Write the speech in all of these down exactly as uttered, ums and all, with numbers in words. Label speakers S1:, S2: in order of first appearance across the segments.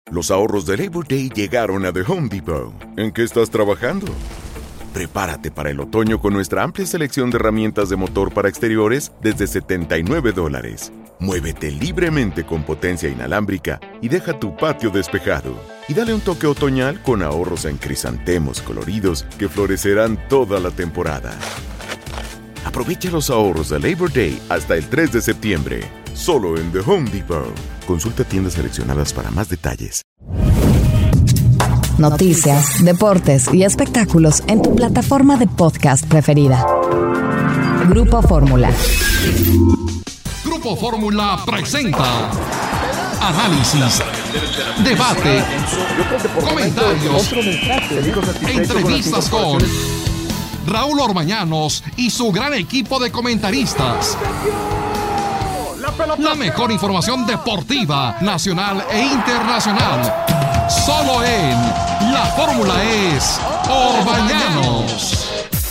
S1: Los ahorros de Labor Day llegaron a The Home Depot. ¿En qué estás trabajando? Prepárate para el otoño con nuestra amplia selección de herramientas de motor para exteriores desde setenta y nueve dólares. Muévete libremente con potencia inalámbrica y deja tu patio despejado. Y dale un toque otoñal con ahorros en crisantemos coloridos que florecerán toda la temporada. Aprovecha los ahorros de Labor Day hasta el tres de septiembre. Solo en The Home Depot. Consulta tiendas seleccionadas para más detalles.
S2: Noticias, deportes y espectáculos en tu plataforma de podcast preferida. Grupo Fórmula.
S3: Grupo Fórmula presenta análisis, debate, comentarios, entrevistas con Raúl Orbañanos y su gran equipo de comentaristas. La mejor información deportiva, nacional e internacional. Solo en La Fórmula es Orbañanos.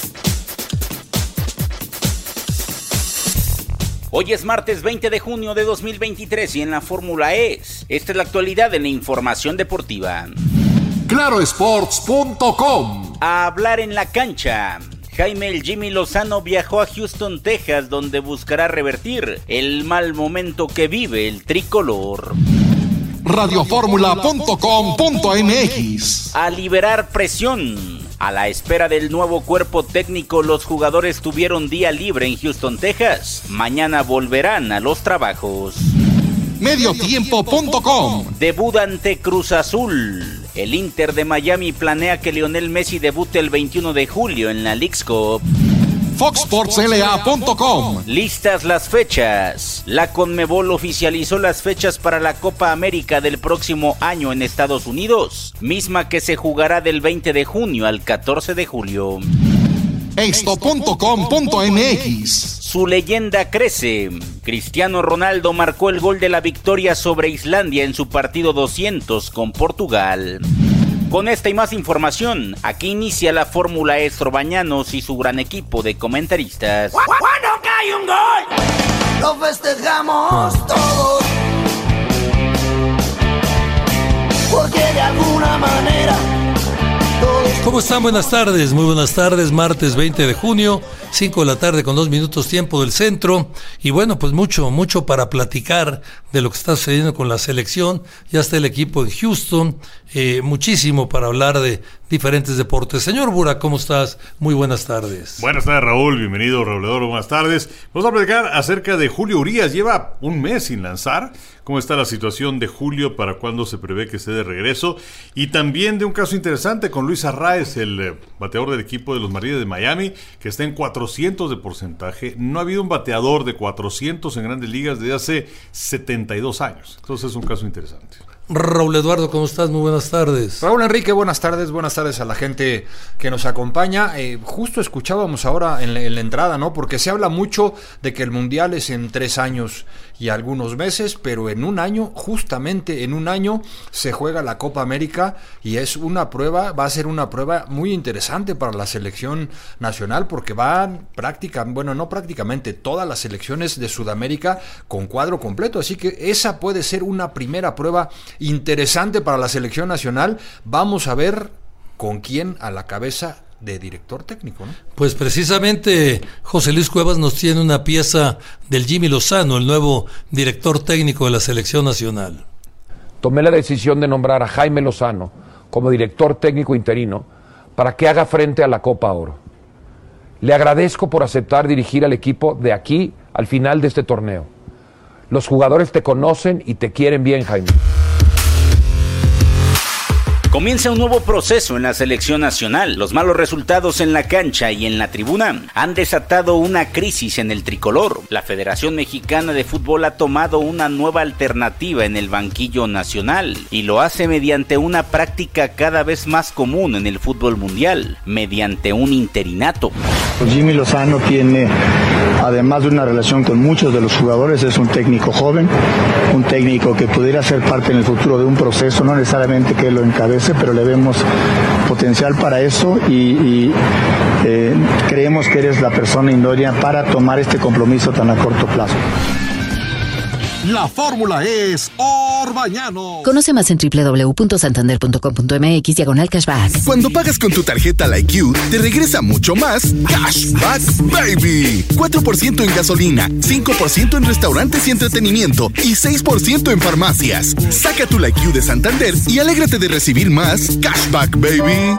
S4: Hoy es martes veinte de junio de dos mil veintitrés y en La Fórmula es. Esta es la actualidad de la información deportiva.
S3: Claro Sports punto com.
S4: A hablar en la cancha. Jaime el Jimmy Lozano viajó a Houston, Texas, donde buscará revertir el mal momento que vive el tricolor.
S3: radio fórmula punto com punto m x.
S4: A liberar presión. A la espera del nuevo cuerpo técnico, los jugadores tuvieron día libre en Houston, Texas. Mañana volverán a los trabajos.
S3: medio tiempo punto com.
S4: Debut ante Cruz Azul. El Inter de Miami planea que Lionel Messi debute el veintiuno de julio en la Leagues Cup.
S3: fox sports l a punto com.
S4: Listas las fechas. La Conmebol oficializó las fechas para la Copa América del próximo año en Estados Unidos, misma que se jugará del veinte de junio al catorce de julio.
S3: esto punto com punto m x.
S4: Su leyenda crece. Cristiano Ronaldo marcó el gol de la victoria sobre Islandia en su partido doscientos con Portugal. Con esta y más información, aquí inicia la Fórmula Es Orbañanos y su gran equipo de comentaristas.
S5: ¡Cuando cae un gol! ¡Lo festejamos todos! Porque de alguna manera...
S6: ¿Cómo están? Buenas tardes, muy buenas tardes, martes veinte de junio, cinco de la tarde con dos minutos tiempo del centro, y bueno, pues mucho, mucho para platicar de lo que está sucediendo con la selección. Ya está el equipo en Houston, eh, muchísimo para hablar de diferentes deportes. Señor Bura, ¿cómo estás? Muy buenas tardes.
S7: Buenas tardes, Raúl, bienvenido, Rauledor, buenas tardes. Vamos a platicar acerca de Julio Urías, lleva un mes sin lanzar. ¿Cómo está la situación de Julio? ¿Para cuándo se prevé que esté de regreso? Y también de un caso interesante con Luis Arraez, el eh, bateador del equipo de los Marlins de Miami, que está en cuatrocientos de porcentaje. No ha habido un bateador de cuatrocientos en Grandes Ligas desde hace setenta y dos años. Entonces es un caso interesante.
S6: Raúl Eduardo, ¿cómo estás? Muy buenas tardes.
S8: Raúl Enrique, buenas tardes, buenas tardes a la gente que nos acompaña. Eh, justo escuchábamos ahora en la, en la entrada, ¿no? Porque se habla mucho de que el Mundial es en tres años y algunos meses, pero en un año, justamente en un año, se juega la Copa América y es una prueba, va a ser una prueba muy interesante para la selección nacional, porque van prácticamente, bueno, no prácticamente, todas las selecciones de Sudamérica con cuadro completo, así que esa puede ser una primera prueba interesante para la selección nacional. Vamos a ver con quién a la cabeza de director técnico, ¿no?
S6: Pues precisamente José Luis Cuevas nos tiene una pieza del Jimmy Lozano, el nuevo director técnico de la selección nacional.
S9: Tomé la decisión de nombrar a Jaime Lozano como director técnico interino para que haga frente a la Copa Oro. Le agradezco por aceptar dirigir al equipo de aquí al final de este torneo. Los jugadores te conocen y te quieren bien, Jaime.
S4: Comienza un nuevo proceso en la selección nacional. Los malos resultados en la cancha y en la tribuna han desatado una crisis en el tricolor. La Federación Mexicana de Fútbol ha tomado una nueva alternativa en el banquillo nacional y lo hace mediante una práctica cada vez más común en el fútbol mundial, mediante un interinato.
S10: Jimmy Lozano tiene, además de una relación con muchos de los jugadores, es un técnico joven, un técnico que pudiera ser parte en el futuro de un proceso, no necesariamente que lo encabece, pero le vemos potencial para eso y, y eh, creemos que eres la persona idónea para tomar este compromiso tan a corto plazo.
S3: La fórmula es Orbañanos.
S2: Conoce más en doble u doble u doble u punto santander punto com punto m x diagonal cashback.
S11: Cuando pagas con tu tarjeta Like You, te regresa mucho más Cashback Baby. cuatro por ciento en gasolina, cinco por ciento en restaurantes y entretenimiento y seis por ciento en farmacias. Saca tu Like You de Santander y alégrate de recibir más Cashback Baby.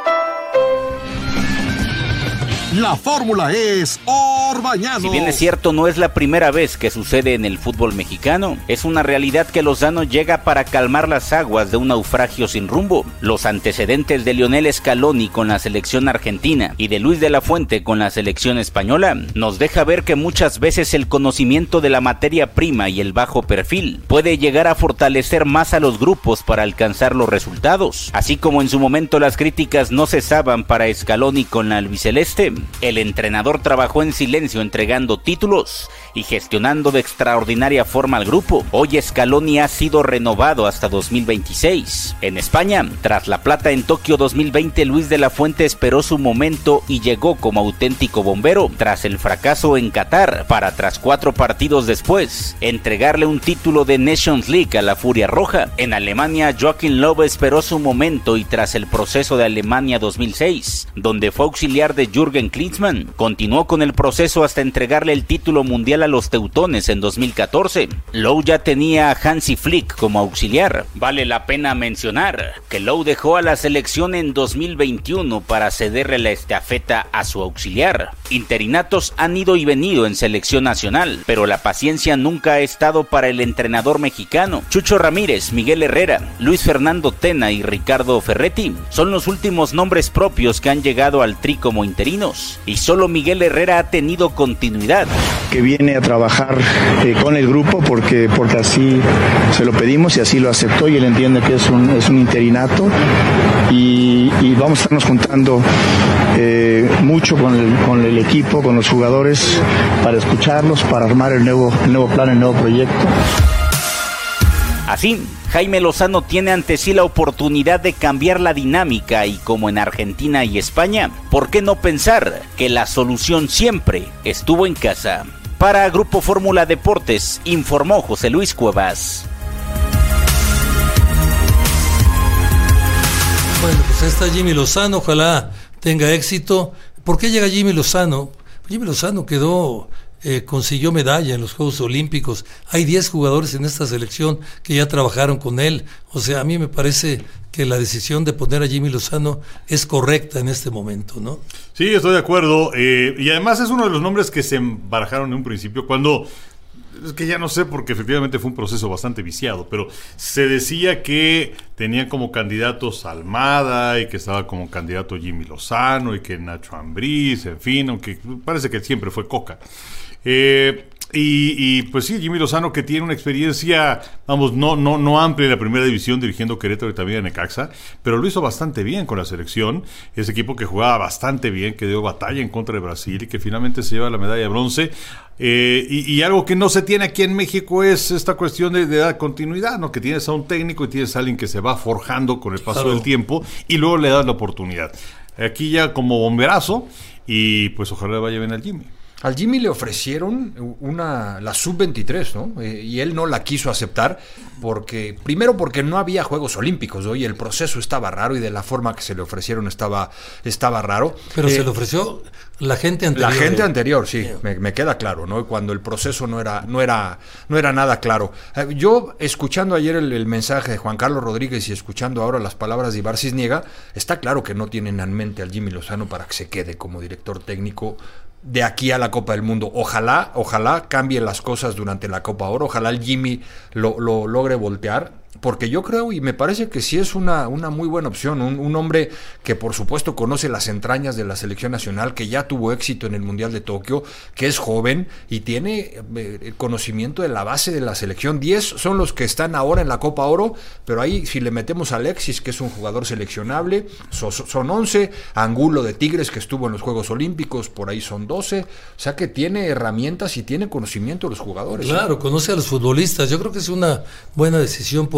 S3: La fórmula es Orbañanos.
S4: Si bien es cierto, no es la primera vez que sucede en el fútbol mexicano. Es una realidad que Lozano llega para calmar las aguas de un naufragio sin rumbo. Los antecedentes de Lionel Scaloni con la selección argentina y de Luis de la Fuente con la selección española nos deja ver que muchas veces el conocimiento de la materia prima y el bajo perfil puede llegar a fortalecer más a los grupos para alcanzar los resultados. Así como en su momento las críticas no cesaban para Scaloni con la albiceleste, el entrenador trabajó en silencio entregando títulos y gestionando de extraordinaria forma al grupo. Hoy Scaloni ha sido renovado hasta dos mil veintiséis. En España, tras la plata en Tokio dos mil veinte, Luis de la Fuente esperó su momento y llegó como auténtico bombero tras el fracaso en Qatar, para tras cuatro partidos después entregarle un título de Nations League a la Furia Roja. En Alemania, Joachim Löw esperó su momento y tras el proceso de Alemania dos mil seis, donde fue auxiliar de Jürgen Klinsmann, continuó con el proceso hasta entregarle el título mundial a los teutones en dos mil catorce. Löw ya tenía a Hansi Flick como auxiliar. Vale la pena mencionar que Löw dejó a la selección en dos mil veintiuno para cederle la estafeta a su auxiliar. Interinatos han ido y venido en selección nacional, pero la paciencia nunca ha estado para el entrenador mexicano. Chucho Ramírez, Miguel Herrera, Luis Fernando Tena y Ricardo Ferretti son los últimos nombres propios que han llegado al Tri como interinos, y solo Miguel Herrera ha tenido continuidad.
S10: Que viene a trabajar eh, con el grupo porque, porque así se lo pedimos y así lo aceptó, y él entiende que es un, es un interinato, y, y vamos a estarnos juntando eh, mucho con el, con el equipo, con los jugadores, para escucharlos, para armar el nuevo, el nuevo plan, el nuevo proyecto.
S4: Así, Jaime Lozano tiene ante sí la oportunidad de cambiar la dinámica, y como en Argentina y España, ¿por qué no pensar que la solución siempre estuvo en casa? Para Grupo Fórmula Deportes, informó José Luis Cuevas.
S6: Bueno, pues ahí está Jimmy Lozano, ojalá tenga éxito. ¿Por qué llega Jimmy Lozano? Jimmy Lozano quedó... Eh, consiguió medalla en los Juegos Olímpicos. Hay diez jugadores en esta selección que ya trabajaron con él. O sea, a mí me parece que la decisión de poner a Jimmy Lozano es correcta en este momento, ¿no?
S7: Sí, estoy de acuerdo. Eh, y además es uno de los nombres que se barajaron en un principio cuando... Es que ya no sé, porque efectivamente fue un proceso bastante viciado, pero se decía que tenían como candidatos a Almada y que estaba como candidato Jimmy Lozano y que Nacho Ambriz, en fin, aunque parece que siempre fue Coca. Eh, y, y pues sí, Jimmy Lozano, que tiene una experiencia, vamos, no, no, no amplia en la primera división dirigiendo Querétaro y también a Necaxa, pero lo hizo bastante bien con la selección, ese equipo que jugaba bastante bien, que dio batalla en contra de Brasil y que finalmente se lleva la medalla de bronce. Eh, y, y algo que no se tiene aquí en México es esta cuestión de, de dar continuidad, ¿no? Que tienes a un técnico y tienes a alguien que se va forjando con el paso claro. del tiempo y luego le das la oportunidad. Aquí ya como bomberazo, y pues ojalá le vaya bien al Jimmy.
S8: Al Jimmy le ofrecieron una la sub veintitrés, ¿no? Eh, y él no la quiso aceptar porque, primero porque no había Juegos Olímpicos, ¿no? Y el proceso estaba raro y de la forma que se le ofrecieron estaba, estaba raro.
S6: Pero
S8: eh,
S6: se le ofreció la gente anterior.
S8: La gente anterior, sí, me, me queda claro, ¿no? Cuando el proceso no era, no era, no era nada claro. Eh, yo, escuchando ayer el, el mensaje de Juan Carlos Rodríguez y escuchando ahora las palabras de Ibar Cisniega, está claro que no tienen en mente al Jimmy Lozano para que se quede como director técnico de aquí a la Copa del Mundo. Ojalá, ojalá cambien las cosas durante la Copa Oro, ojalá el Jimmy lo, lo logre voltear, porque yo creo y me parece que sí es una, una muy buena opción, un, un hombre que por supuesto conoce las entrañas de la selección nacional, que ya tuvo éxito en el Mundial de Tokio, que es joven y tiene eh, conocimiento de la base de la selección. diez son los que están ahora en la Copa Oro, pero ahí si le metemos a Alexis, que es un jugador seleccionable, so, son once, Angulo de Tigres, que estuvo en los Juegos Olímpicos, por ahí son doce, o sea que tiene herramientas y tiene conocimiento de los jugadores.
S6: Claro, ¿eh? Conoce a los futbolistas, yo creo que es una buena decisión por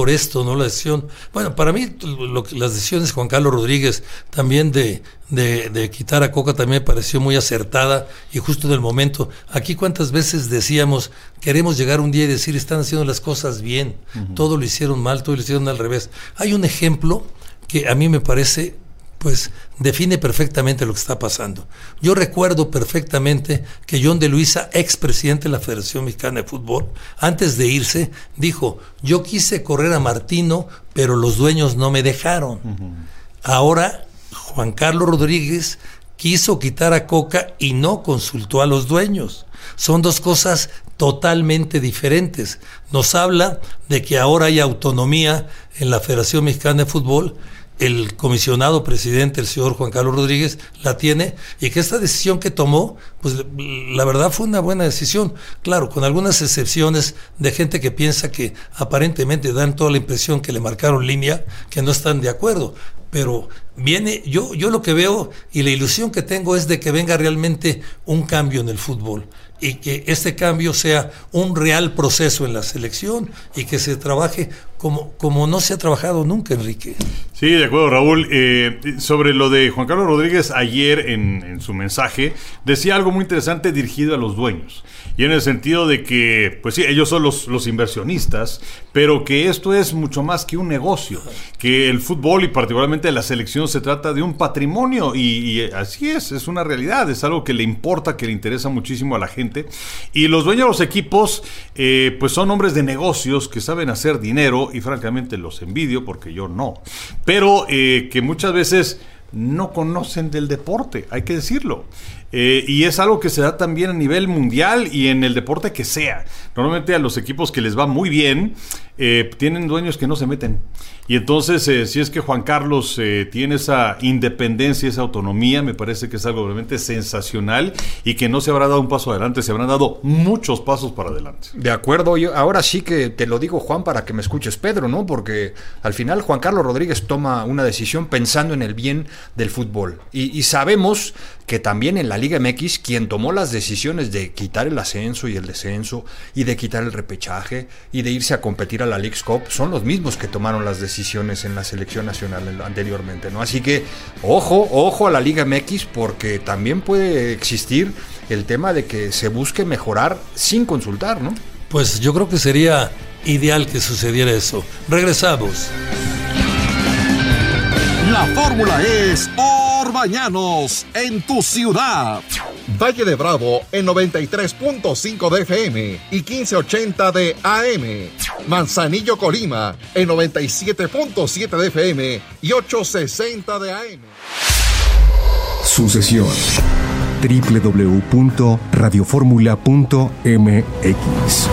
S6: por esto, ¿no? La decisión, bueno, para mí lo, las decisiones de Juan Carlos Rodríguez también de, de, de quitar a Coca también me pareció muy acertada y justo en el momento. Aquí cuántas veces decíamos, queremos llegar un día y decir, están haciendo las cosas bien, uh-huh. todo lo hicieron mal, todo lo hicieron al revés. Hay un ejemplo que a mí me parece, pues, define perfectamente lo que está pasando. Yo recuerdo perfectamente que John de Luisa, expresidente de la Federación Mexicana de Fútbol, antes de irse, dijo, yo quise correr a Martino, pero los dueños no me dejaron. Uh-huh. Ahora, Juan Carlos Rodríguez quiso quitar a Coca y no consultó a los dueños. Son dos cosas totalmente diferentes. Nos habla de que ahora hay autonomía en la Federación Mexicana de Fútbol. El comisionado presidente, el señor Juan Carlos Rodríguez, la tiene, y que esta decisión que tomó, pues la verdad fue una buena decisión, claro, con algunas excepciones de gente que piensa que aparentemente dan toda la impresión que le marcaron línea, que no están de acuerdo, pero viene, yo, yo lo que veo y la ilusión que tengo es de que venga realmente un cambio en el fútbol, y que este cambio sea un real proceso en la selección y que se trabaje como, como no se ha trabajado nunca, Enrique.
S7: Sí, de acuerdo, Raúl. Eh, sobre lo de Juan Carlos Rodríguez, ayer en, en su mensaje decía algo muy interesante dirigido a los dueños, y en el sentido de que, pues sí, ellos son los, los inversionistas, pero que esto es mucho más que un negocio, que el fútbol y particularmente la selección se trata de un patrimonio, y, y así es, es una realidad, es algo que le importa, que le interesa muchísimo a la gente. Y los dueños de los equipos, eh, pues son hombres de negocios que saben hacer dinero, y francamente los envidio porque yo no. Pero eh, que muchas veces no conocen del deporte, hay que decirlo. Eh, y es algo que se da también a nivel mundial y en el deporte que sea. Normalmente a los equipos que les va muy bien, eh, tienen dueños que no se meten. Y entonces, eh, si es que Juan Carlos eh, tiene esa independencia, esa autonomía, me parece que es algo realmente sensacional y que no se habrá dado un paso adelante, se habrán dado muchos pasos para adelante.
S8: De acuerdo, yo ahora sí que te lo digo, Juan, para que me escuches, Pedro, ¿no? Porque al final Juan Carlos Rodríguez toma una decisión pensando en el bien del fútbol. Y, y sabemos que también en la Liga M X, quien tomó las decisiones de quitar el ascenso y el descenso, y de quitar el repechaje, y de irse a competir a la Leagues Cup, son los mismos que tomaron las decisiones en la selección nacional anteriormente, ¿no? Así que, ojo, ojo a la Liga M X, porque también puede existir el tema de que se busque mejorar sin consultar, ¿no?
S6: Pues yo creo que sería ideal que sucediera eso. Regresamos.
S3: La fórmula es Orbañanos en tu ciudad.
S12: Valle de Bravo en noventa y tres punto cinco de F M y quince ochenta de A M. Manzanillo, Colima en noventa y siete punto siete de F M y ochocientos sesenta de A M.
S13: Sucesión. doble u doble u doble u punto radio fórmula punto m x.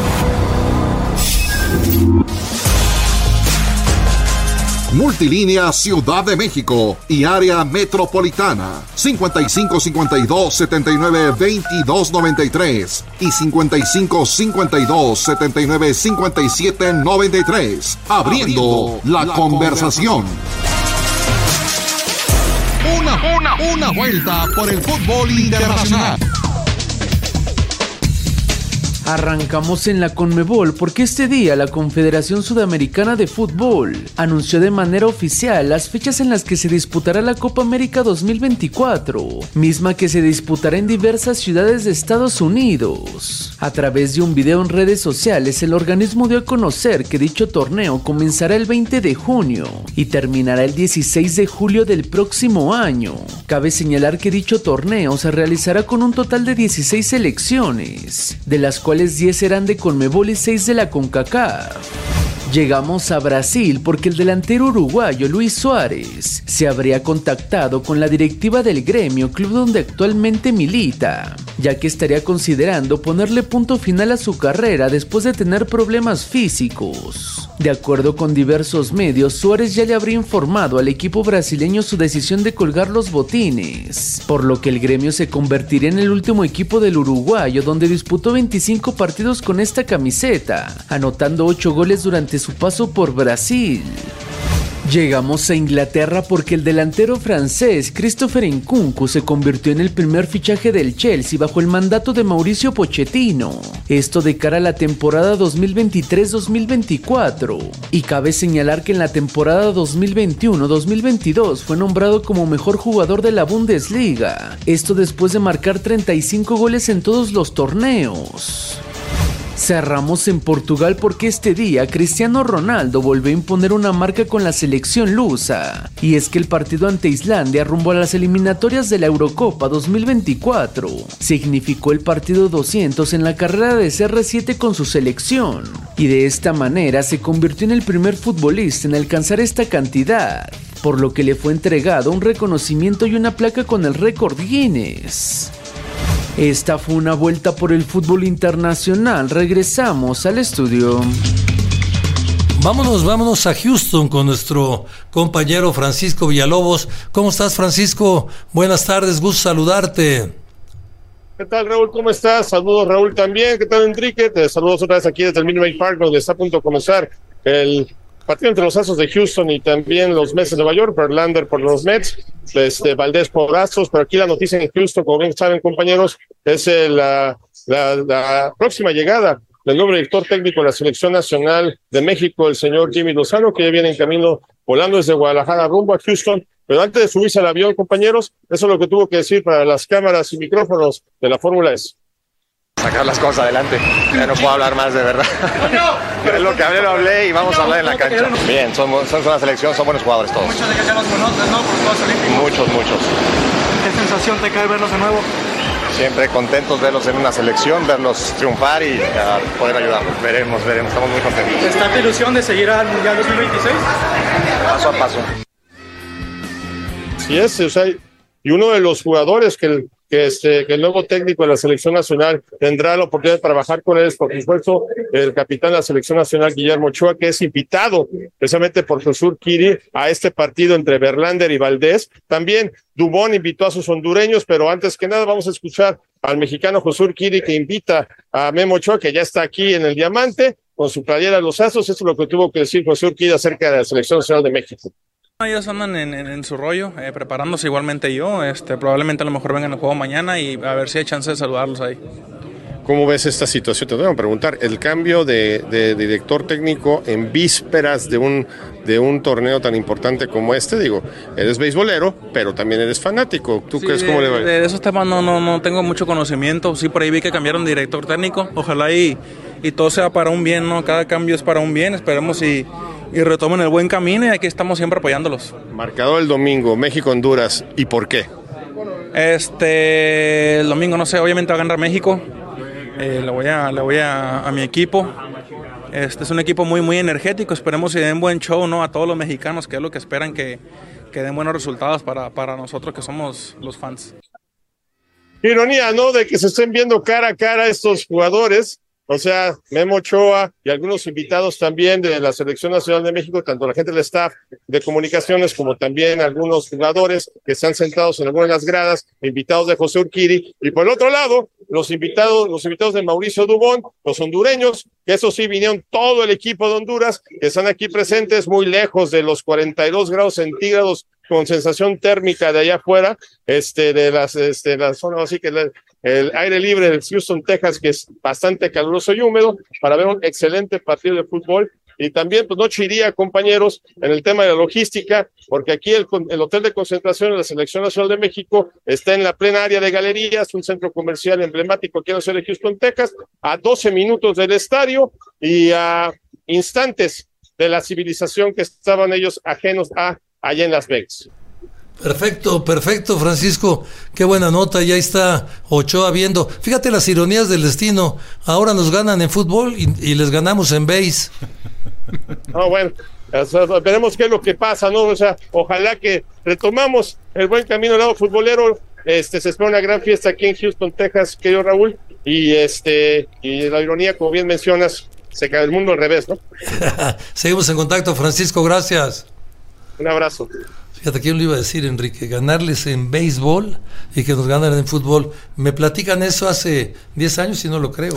S12: Multilínea Ciudad de México y área metropolitana cincuenta y cinco cincuenta y dos setenta y nueve veintidós noventa y tres y cincuenta y cinco cincuenta y dos setenta y nueve cincuenta y siete noventa y tres. Abriendo la, la conversación.
S3: Una, una, una vuelta por el fútbol internacional.
S14: Arrancamos en la Conmebol porque este día la Confederación Sudamericana de Fútbol anunció de manera oficial las fechas en las que se disputará la Copa América dos mil veinticuatro, misma que se disputará en diversas ciudades de Estados Unidos. A través de un video en redes sociales, el organismo dio a conocer que dicho torneo comenzará el veinte de junio y terminará el dieciséis de julio del próximo año. Cabe señalar que dicho torneo se realizará con un total de dieciséis selecciones, de las cuales diez serán de Conmebol y seis de la CONCACAF. Llegamos a Brasil porque el delantero uruguayo Luis Suárez se habría contactado con la directiva del gremio, club donde actualmente milita, ya que estaría considerando ponerle punto final a su carrera después de tener problemas físicos. De acuerdo con diversos medios, Suárez ya le habría informado al equipo brasileño su decisión de colgar los botines, por lo que el gremio se convertiría en el último equipo del uruguayo, donde disputó veinticinco partidos con esta camiseta, anotando ocho goles durante su paso por Brasil. Llegamos a Inglaterra porque el delantero francés Christopher Nkunku se convirtió en el primer fichaje del Chelsea bajo el mandato de Mauricio Pochettino. Esto de cara a la temporada dos mil veintitrés dos mil veinticuatro. Y cabe señalar que en la temporada dos mil veintiuno dos mil veintidós fue nombrado como mejor jugador de la Bundesliga. Esto después de marcar treinta y cinco goles en todos los torneos. Cerramos en Portugal porque este día Cristiano Ronaldo volvió a imponer una marca con la selección lusa. Y es que el partido ante Islandia rumbo a las eliminatorias de la Eurocopa dos mil veinticuatro significó el partido doscientos en la carrera de C R siete con su selección. Y de esta manera se convirtió en el primer futbolista en alcanzar esta cantidad, por lo que le fue entregado un reconocimiento y una placa con el récord Guinness. Esta fue una vuelta por el fútbol internacional. Regresamos al estudio.
S6: Vámonos, vámonos a Houston con nuestro compañero Francisco Villalobos. ¿Cómo estás, Francisco? Buenas tardes, gusto saludarte.
S15: ¿Qué tal, Raúl? ¿Cómo estás? Saludos, Raúl, también. ¿Qué tal, Enrique? Te saludos otra vez aquí desde el Minute Maid Park, donde está a punto de comenzar el partido entre los Astros de Houston y también los Mets de Nueva York, Verlander por los Mets, este, Valdés por Astros, pero aquí la noticia en Houston, como bien saben, compañeros, es el, la, la, la próxima llegada del nuevo director técnico de la Selección Nacional de México, el señor Jimmy Lozano, que ya viene en camino volando desde Guadalajara rumbo a Houston. Pero antes de subirse al avión, compañeros, eso es lo que tuvo que decir para las cámaras y micrófonos de la Fórmula E.
S16: Sacar las cosas adelante, ya no puedo hablar más, de verdad. Es lo que hablé, lo hablé y vamos a hablar en la cancha. Bien, son, son una selección, son buenos jugadores todos.
S17: Muchos de ellos ya los conoces, ¿no? Por los Juegos Olímpicos.
S16: Muchos, muchos.
S17: ¿Qué sensación te cae verlos de nuevo?
S16: Siempre contentos verlos en una selección, verlos triunfar y uh, poder ayudarlos. Veremos, veremos, estamos muy contentos.
S17: ¿Está tu ilusión de seguir al Mundial dos mil veintiséis?
S16: Paso a paso.
S15: Sí es, o sea, y uno de los jugadores que el Que, este, que el nuevo técnico de la Selección Nacional tendrá la oportunidad de trabajar con él, es, por supuesto, el capitán de la Selección Nacional, Guillermo Ochoa, que es invitado precisamente por Jesús Kiri a este partido entre Verlander y Valdés. También Dubón invitó a sus hondureños, pero antes que nada vamos a escuchar al mexicano Jesús Kiri, que invita a Memo Ochoa, que ya está aquí en el Diamante, con su playera de los Astros. Esto es lo que tuvo que decir Jesús Kiri acerca de la Selección Nacional de México.
S18: Ellos andan en, en, en su rollo, eh, preparándose igualmente yo, este, probablemente a lo mejor vengan al juego mañana y a ver si hay chance de saludarlos ahí.
S15: ¿Cómo ves esta situación? Te voy a preguntar, el cambio de, de, de director técnico en vísperas de un, de un torneo tan importante como este, digo, eres beisbolero, pero también eres fanático, ¿tú
S18: sí,
S15: crees
S18: de,
S15: cómo le va?
S18: De esos temas no, no, no tengo mucho conocimiento, sí por ahí vi que cambiaron de director técnico, ojalá y, y todo sea para un bien, ¿no? Cada cambio es para un bien, esperemos y... y retomen el buen camino y aquí estamos siempre apoyándolos.
S15: Marcador el domingo, México-Honduras, ¿y por qué?
S18: Este, el domingo no sé, obviamente va a ganar México, eh, le voy, a, le voy a, a mi equipo, este es un equipo muy muy energético, esperemos que den buen show, ¿no? A todos los mexicanos, que es lo que esperan, que, que den buenos resultados para, para nosotros que somos los fans.
S15: Ironía, ¿no? De que se estén viendo cara a cara estos jugadores. O sea, Memo Ochoa y algunos invitados también de la Selección Nacional de México, tanto la gente del staff de comunicaciones como también algunos jugadores que están sentados en algunas de las gradas, invitados de José Urquidi. Y por el otro lado, los invitados, los invitados de Mauricio Dubón, los hondureños, que eso sí, vinieron todo el equipo de Honduras, que están aquí presentes muy lejos de los cuarenta y dos grados centígrados con sensación térmica de allá afuera, este, de las, este, la zona, así que el, el aire libre de Houston, Texas, que es bastante caluroso y húmedo, para ver un excelente partido de fútbol. Y también, pues, noche iría, compañeros, en el tema de la logística, porque aquí el, el hotel de concentración de la Selección Nacional de México está en la plena área de galerías, un centro comercial emblemático aquí en la ciudad de Houston, Texas, a doce minutos del estadio y a instantes de la civilización que estaban ellos ajenos a allá en Las Vegas.
S6: Perfecto, perfecto, Francisco. Qué buena nota, ya está Ochoa viendo. Fíjate las ironías del destino. Ahora nos ganan en fútbol y, y les ganamos en base.
S15: No, bueno, o sea, veremos qué es lo que pasa, ¿no? O sea, ojalá que retomamos el buen camino del lado futbolero. Este, se espera una gran fiesta aquí en Houston, Texas, querido Raúl. Y este, y la ironía, como bien mencionas, se cae el mundo al revés, ¿no?
S6: Seguimos en contacto, Francisco, gracias.
S15: Un abrazo.
S6: Fíjate, ¿quién lo iba a decir, Enrique? Ganarles en béisbol y que nos ganan en fútbol. Me platican eso hace diez años y no lo creo.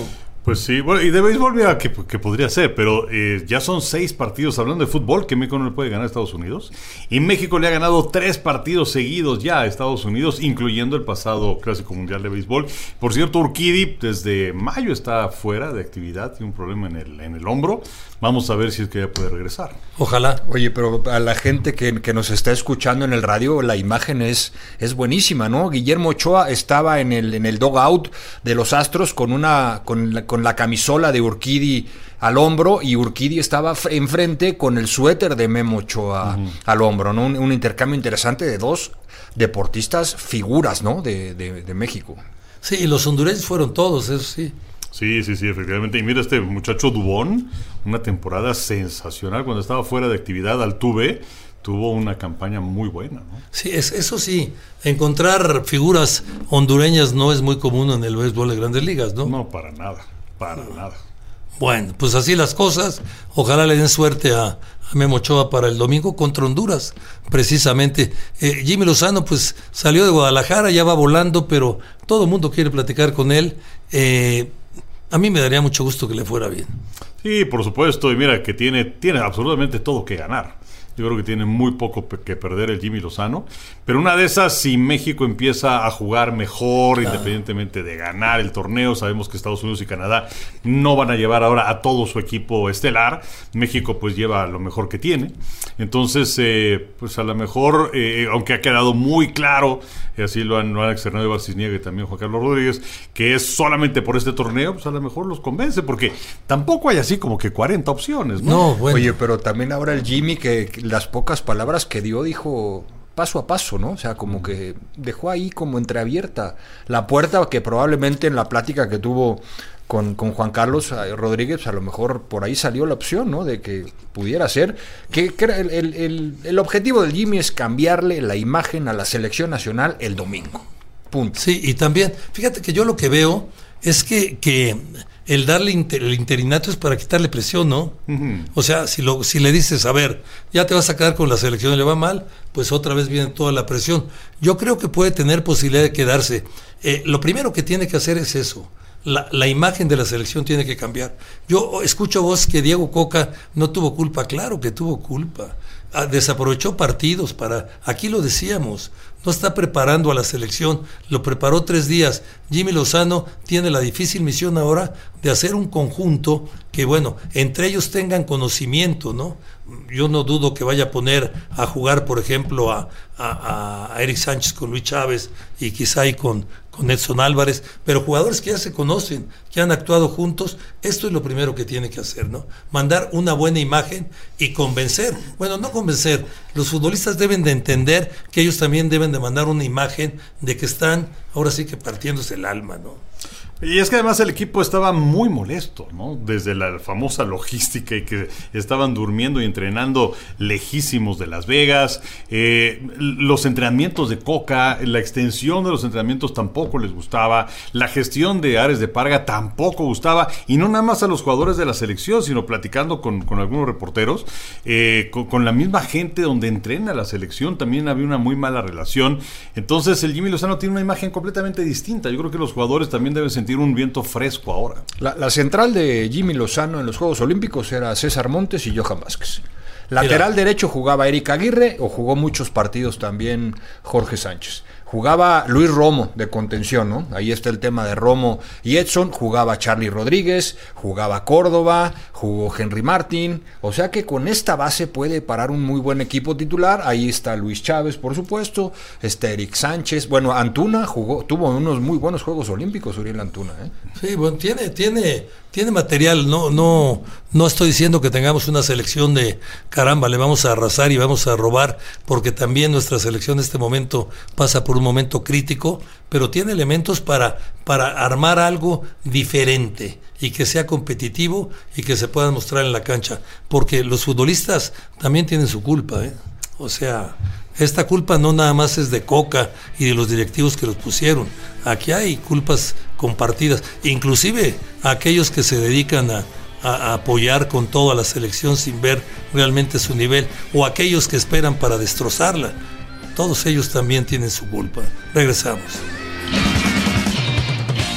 S7: Pues sí, bueno, y de béisbol, mira, que, que podría ser, pero eh, ya son seis partidos, hablando de fútbol, que México no le puede ganar a Estados Unidos, y México le ha ganado tres partidos seguidos ya a Estados Unidos, incluyendo el pasado Clásico Mundial de Béisbol. Por cierto, Urquidy desde mayo está fuera de actividad, tiene un problema en el, en el hombro. Vamos a ver si es que ya puede regresar.
S6: Ojalá.
S8: Oye, pero a la gente que, que nos está escuchando en el radio, la imagen es, es buenísima, ¿no? Guillermo Ochoa estaba en el, en el dugout de los Astros con una con la, con la camisola de Urquidy al hombro, y Urquidy estaba f- enfrente con el suéter de Memo Ochoa uh-huh. al hombro, ¿no? Un, un intercambio interesante de dos deportistas figuras, ¿no? De, de, de México.
S6: Sí, y los hondureños fueron todos, eso sí.
S7: Sí, sí, sí, efectivamente. Y mira este muchacho Dubón, una temporada sensacional. Cuando estaba fuera de actividad, Altuve tuvo una campaña muy buena, ¿no?
S6: Sí, es, eso sí, encontrar figuras hondureñas no es muy común en el béisbol de Grandes Ligas, ¿no?
S7: No, para nada, para no. nada.
S6: Bueno, pues así las cosas. Ojalá le den suerte a, a Memo Ochoa para el domingo contra Honduras, precisamente. Eh, Jimmy Lozano, pues salió de Guadalajara, ya va volando, pero todo el mundo quiere platicar con él. Eh, A mí me daría mucho gusto que le fuera bien.
S7: Sí, por supuesto, y mira que tiene, tiene absolutamente todo que ganar. Yo creo que tiene muy poco que perder el Jimmy Lozano, pero una de esas, si México empieza a jugar mejor, claro, independientemente de ganar el torneo, sabemos que Estados Unidos y Canadá no van a llevar ahora a todo su equipo estelar, México pues lleva lo mejor que tiene, entonces eh, pues a lo mejor, eh, aunque ha quedado muy claro, y así lo han, lo han externado Eva Cisniega y también Juan Carlos Rodríguez, que es solamente por este torneo, pues a lo mejor los convence, porque tampoco hay así como que cuarenta opciones, ¿no?
S8: No, bueno. Oye, pero también ahora el Jimmy, que, que las pocas palabras que dio, dijo paso a paso, ¿no? O sea, como que dejó ahí como entreabierta la puerta, que probablemente en la plática que tuvo con, con Juan Carlos Rodríguez, a lo mejor por ahí salió la opción, ¿no? De que pudiera ser. Que, que el, el, el, el objetivo del Jimmy es cambiarle la imagen a la selección nacional el domingo. Punto.
S6: Sí, y también, fíjate que yo lo que veo es que, que el darle inter, el interinato es para quitarle presión, ¿no? Uh-huh. O sea, si lo si le dices, a ver, ya te vas a quedar con la selección y le va mal, pues otra vez viene toda la presión. Yo creo que puede tener posibilidad de quedarse. Eh, lo primero que tiene que hacer es eso. La, la imagen de la selección tiene que cambiar. Yo escucho vos que Diego Coca no tuvo culpa. Claro que tuvo culpa. Ah, desaprovechó partidos para... Aquí lo decíamos. No está preparando a la selección. Lo preparó tres días. Jimmy Lozano tiene la difícil misión ahora de hacer un conjunto que, bueno, entre ellos tengan conocimiento, ¿no? Yo no dudo que vaya a poner a jugar, por ejemplo, a, a, a Eric Sánchez con Luis Chávez y quizá ahí con, con Edson Álvarez, pero jugadores que ya se conocen, que han actuado juntos. Esto es lo primero que tiene que hacer, ¿no? Mandar una buena imagen y convencer. Bueno, no convencer. Los futbolistas deben de entender que ellos también deben de mandar una imagen de que están, ahora sí que partiéndose el alma, ¿no?
S7: Y es que además el equipo estaba muy molesto, ¿no? Desde la famosa logística y que estaban durmiendo y entrenando lejísimos de Las Vegas. Eh, los entrenamientos de Coca, la extensión de los entrenamientos tampoco les gustaba. La gestión de Ares de Parga tampoco gustaba. Y no nada más a los jugadores de la selección, sino platicando con, con algunos reporteros, eh, con, con la misma gente donde entrena la selección, también había una muy mala relación. Entonces el Jimmy Lozano tiene una imagen completamente distinta. Yo creo que los jugadores también deben sentir un viento fresco ahora.
S8: La, la central de Jimmy Lozano en los Juegos Olímpicos era César Montes y Johan Vázquez. Lateral Mira. derecho jugaba Eric Aguirre, o jugó muchos partidos también Jorge Sánchez. Jugaba Luis Romo de contención, ¿no? Ahí está el tema de Romo y Edson. Jugaba Charly Rodríguez, jugaba Córdoba, jugó Henry Martín. O sea que con esta base puede parar un muy buen equipo titular. Ahí está Luis Chávez, por supuesto. Está Eric Sánchez. Bueno, Antuna jugó, tuvo unos muy buenos Juegos Olímpicos, Uriel Antuna, ¿eh?
S6: Sí, bueno, tiene, tiene, tiene material. No, no, no estoy diciendo que tengamos una selección de caramba, le vamos a arrasar y vamos a robar, porque también nuestra selección en este momento pasa por un momento crítico, pero tiene elementos para, para armar algo diferente y que sea competitivo y que se pueda mostrar en la cancha, porque los futbolistas también tienen su culpa, ¿eh? O sea, esta culpa no nada más es de Coca y de los directivos que los pusieron. Aquí hay culpas compartidas, inclusive a aquellos que se dedican a, a, a apoyar con todo a la selección sin ver realmente su nivel, o aquellos que esperan para destrozarla. Todos ellos también tienen su culpa. Regresamos.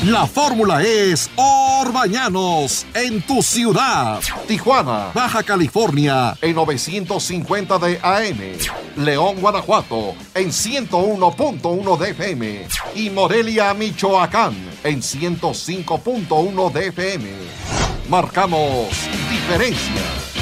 S12: La fórmula es Orbañanos en tu ciudad. Tijuana, Baja California en novecientos cincuenta de A M. León, Guanajuato en ciento uno punto uno de F M. Y Morelia, Michoacán en ciento cinco punto uno de F M. Marcamos diferencia.